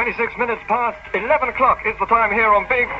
26 minutes past 11 o'clock is the time here on Big...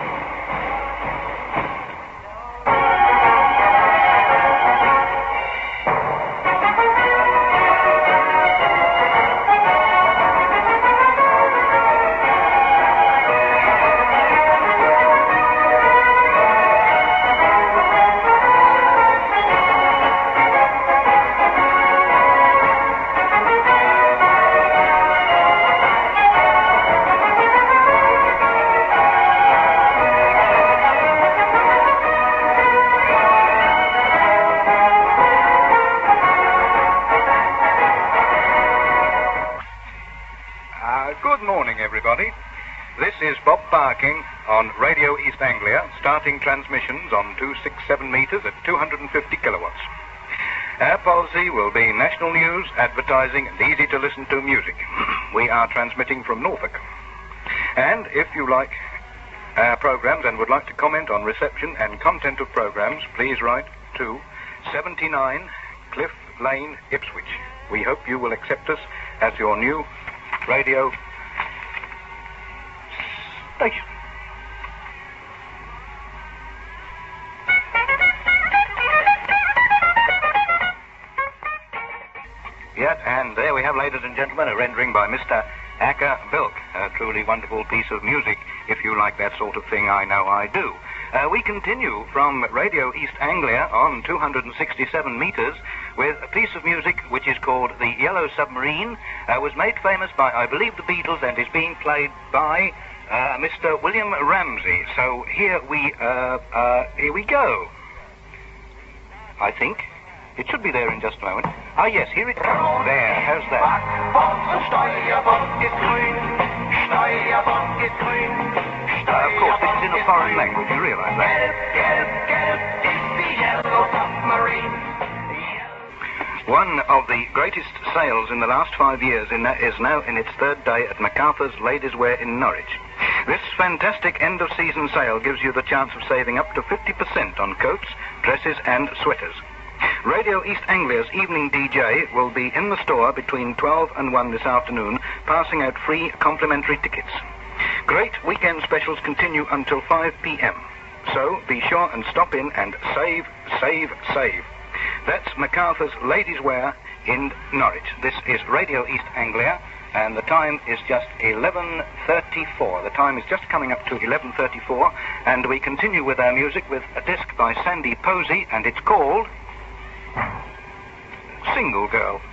Good morning, everybody. This is Bob Barking on Radio East Anglia, starting transmissions on 267 metres at 250 kilowatts. Our policy will be national news, advertising, and easy-to-listen-to music. We are transmitting from Norfolk. And if you like our programmes and would like to comment on reception and content of programmes, please write to 79 Cliff Lane, Ipswich. We hope you will accept us as your new radio station. Yes, and there we have, ladies and gentlemen, a rendering by Mr. Acker Bilk, a truly wonderful piece of music. If you like that sort of thing, I know I do. We continue from Radio East Anglia on 267 metres with a piece of music which is called The Yellow Submarine. Was made famous by, I believe, the Beatles, and is being played by Mr. William Ramsey. So here we go. I think. It should be there in just a moment. Ah, yes, here it comes. There, how's that? Of course, this is in a foreign language, you realise that? One of the greatest sales in the last 5 years is now in its third day at MacArthur's Ladies' Wear in Norwich. This fantastic end-of-season sale gives you the chance of saving up to 50% on coats, dresses and sweaters. Radio East Anglia's evening DJ will be in the store between 12 and 1 this afternoon, passing out free complimentary tickets. Great weekend specials continue until 5 p.m. So be sure and stop in and save, save, save. That's MacArthur's Ladies' Wear in Norwich. This is Radio East Anglia, and the time is just 11:34. The time is just coming up to 11:34, and we continue with our music with a disc by Sandy Posey, and it's called Single Girl.